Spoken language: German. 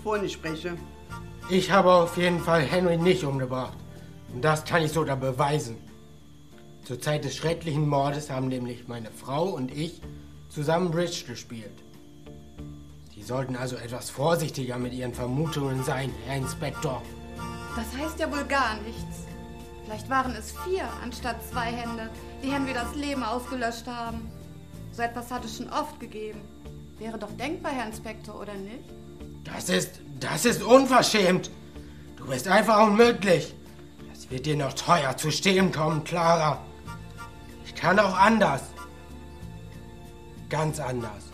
wovon ich spreche. Ich habe auf jeden Fall Henry nicht umgebracht. Und das kann ich sogar beweisen. Zur Zeit des schrecklichen Mordes haben nämlich meine Frau und ich zusammen Bridge gespielt. Sie sollten also etwas vorsichtiger mit Ihren Vermutungen sein, Herr Inspektor. Das heißt ja wohl gar nichts. Vielleicht waren es 4 anstatt 2 Hände, die Henry das Leben ausgelöscht haben. So etwas hat es schon oft gegeben. Wäre doch denkbar, Herr Inspektor, oder nicht? Das ist unverschämt. Du bist einfach unmöglich. Das wird dir noch teuer zu stehen kommen, Clara. Ich kann auch anders. Ganz anders.